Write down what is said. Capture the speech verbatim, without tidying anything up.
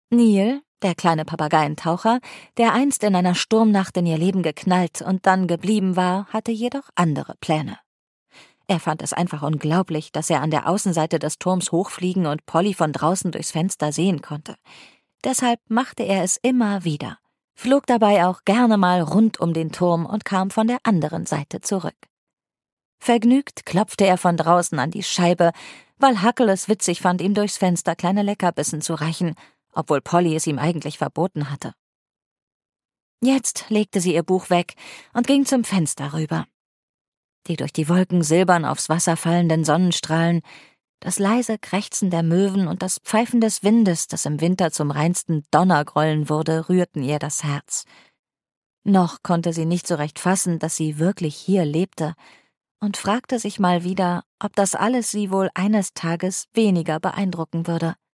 Neil, der kleine Papageientaucher, der einst in einer Sturmnacht in ihr Leben geknallt und dann geblieben war, hatte jedoch andere Pläne. Er fand es einfach unglaublich, dass er an der Außenseite des Turms hochfliegen und Polly von draußen durchs Fenster sehen konnte. Deshalb machte er es immer wieder, flog dabei auch gerne mal rund um den Turm und kam von der anderen Seite zurück. Vergnügt klopfte er von draußen an die Scheibe, weil Huckle es witzig fand, ihm durchs Fenster kleine Leckerbissen zu reichen, obwohl Polly es ihm eigentlich verboten hatte. Jetzt legte sie ihr Buch weg und ging zum Fenster rüber. Die durch die Wolken silbern aufs Wasser fallenden Sonnenstrahlen, das leise Krächzen der Möwen und das Pfeifen des Windes, das im Winter zum reinsten Donnergrollen wurde, rührten ihr das Herz. Noch konnte sie nicht so recht fassen, dass sie wirklich hier lebte, und fragte sich mal wieder, ob das alles sie wohl eines Tages weniger beeindrucken würde.